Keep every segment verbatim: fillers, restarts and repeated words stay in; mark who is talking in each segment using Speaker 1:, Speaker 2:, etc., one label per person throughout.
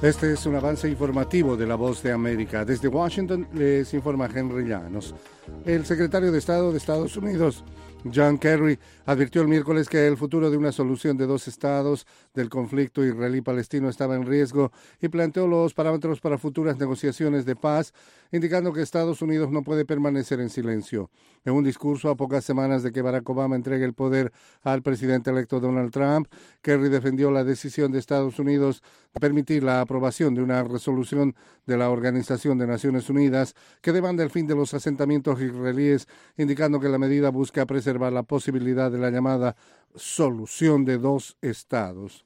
Speaker 1: Este es un avance informativo de La Voz de América. Desde Washington les informa Henry Llanos. El secretario de Estado de Estados Unidos, John Kerry, advirtió el miércoles que el futuro de una solución de dos estados del conflicto israelí-palestino estaba en riesgo y planteó los parámetros para futuras negociaciones de paz, indicando que Estados Unidos no puede permanecer en silencio. En un discurso a pocas semanas de que Barack Obama entregue el poder al presidente electo Donald Trump, Kerry defendió la decisión de Estados Unidos de permitir la aprobación de una resolución de la Organización de Naciones Unidas que demanda el fin de los asentamientos israelíes, indicando que la medida busca preservar la posibilidad de la llamada solución de dos estados.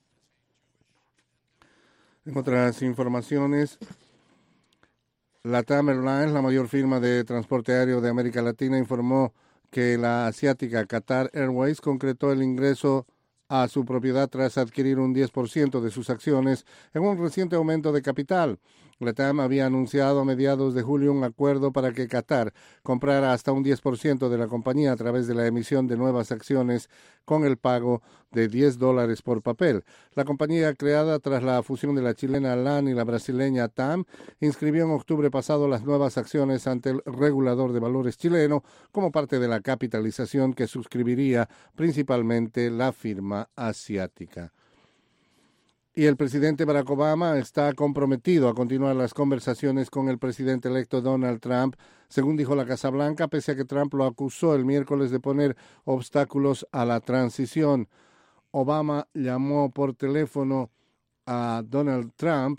Speaker 1: En otras informaciones, LATAM Airlines, la mayor firma de transporte aéreo de América Latina, informó que la asiática Qatar Airways concretó el ingreso a su propiedad tras adquirir un diez por ciento de sus acciones en un reciente aumento de capital. LATAM había anunciado a mediados de julio un acuerdo para que Qatar comprara hasta un diez por ciento de la compañía a través de la emisión de nuevas acciones con el pago de diez dólares por papel. La compañía, creada tras la fusión de la chilena LAN y la brasileña T A M, inscribió en octubre pasado las nuevas acciones ante el regulador de valores chileno como parte de la capitalización que suscribiría principalmente la firma asiática. Y el presidente Barack Obama está comprometido a continuar las conversaciones con el presidente electo Donald Trump, según dijo la Casa Blanca, pese a que Trump lo acusó el miércoles de poner obstáculos a la transición. Obama llamó por teléfono a Donald Trump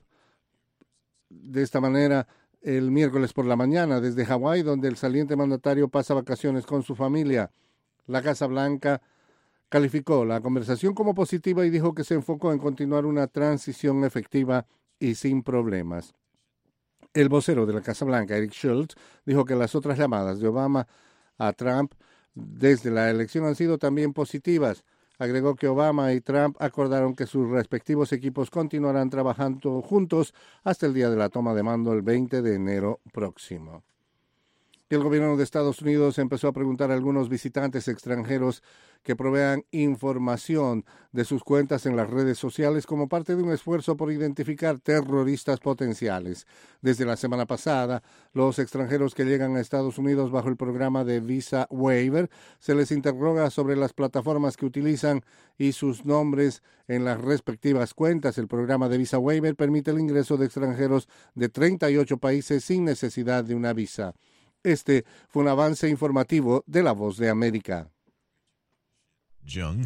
Speaker 1: de esta manera el miércoles por la mañana desde Hawái, donde el saliente mandatario pasa vacaciones con su familia. La Casa Blanca calificó la conversación como positiva y dijo que se enfocó en continuar una transición efectiva y sin problemas. El vocero de la Casa Blanca, Eric Schultz, dijo que las otras llamadas de Obama a Trump desde la elección han sido también positivas. Agregó que Obama y Trump acordaron que sus respectivos equipos continuarán trabajando juntos hasta el día de la toma de mando el veinte de enero próximo. El gobierno de Estados Unidos empezó a preguntar a algunos visitantes extranjeros que provean información de sus cuentas en las redes sociales como parte de un esfuerzo por identificar terroristas potenciales. Desde la semana pasada, los extranjeros que llegan a Estados Unidos bajo el programa de Visa Waiver se les interroga sobre las plataformas que utilizan y sus nombres en las respectivas cuentas. El programa de Visa Waiver permite el ingreso de extranjeros de treinta y ocho países sin necesidad de una visa. Este fue un avance informativo de La Voz de América.
Speaker 2: Jung